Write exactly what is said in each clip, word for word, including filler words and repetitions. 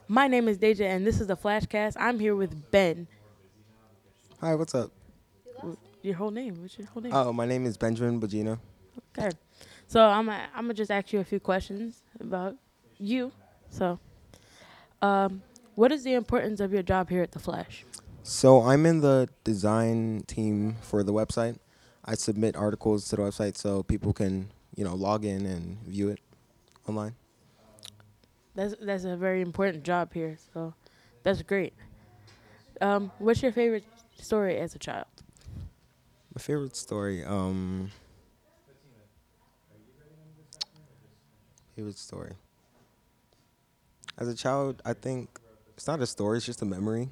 My name is Deja, and this is the Flashcast. I'm here with Ben. Hi, what's up? Your whole name? What's your whole name? Oh, my name is Benjamin Bogino. Okay. So I'm i I'm gonna just ask you a few questions about you. So, um, what is the importance of your job here at the Flash? So I'm in the design team for the website. I submit articles to the website so people can, you know, log in and view it online. That's that's a very important job here. So, that's great. Um, what's your favorite story as a child? My favorite story, um, favorite story. As a child, I think it's not a story; it's just a memory.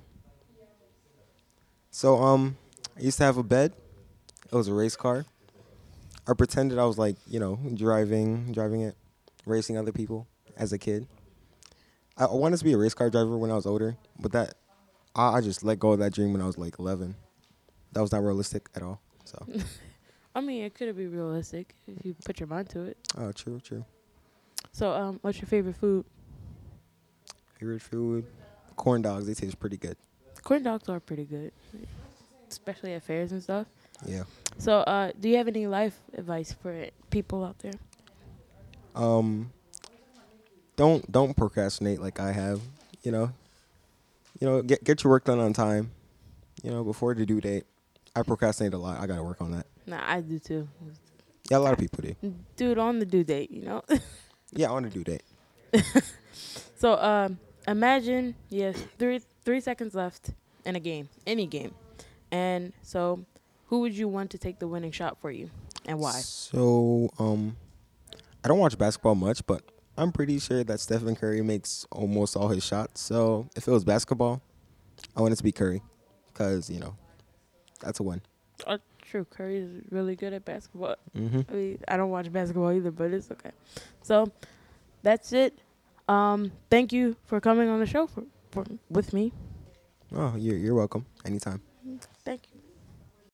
So, um, I used to have a bed. It was a race car. I pretended I was like, you know, driving, driving it, racing other people as a kid. I I wanted to be a race car driver when I was older, but that I, I just let go of that dream when I was like eleven. That was not realistic at all. So, I mean, it could be realistic if you put your mind to it. oh, true, true. So, um, what's your favorite food? Favorite food? Corn dogs. They taste pretty good. Corn dogs are pretty good, especially at fairs and stuff. Yeah. So, uh, do you have any life advice for people out there? Um, don't don't procrastinate like I have. You know, you know, get get your work done on time. You know, before the due date. I procrastinate a lot. I gotta work on that. Nah, I do too. Yeah, a lot of people do. Do it on the due date, you know. Yeah, on the due date. So, um, imagine you have three three seconds left in a game, any game, and so who would you want to take the winning shot for you, and why? So, um, I don't watch basketball much, but I'm pretty sure that Stephen Curry makes almost all his shots. So, if it was basketball, I want it to be Curry, cause you know that's a win. Uh, true, Curry is really good at basketball. Mm-hmm. I mean, I don't watch basketball either, but it's okay. So that's it. Um, thank you for coming on the show for, for with me. Oh, you're you're welcome. Anytime.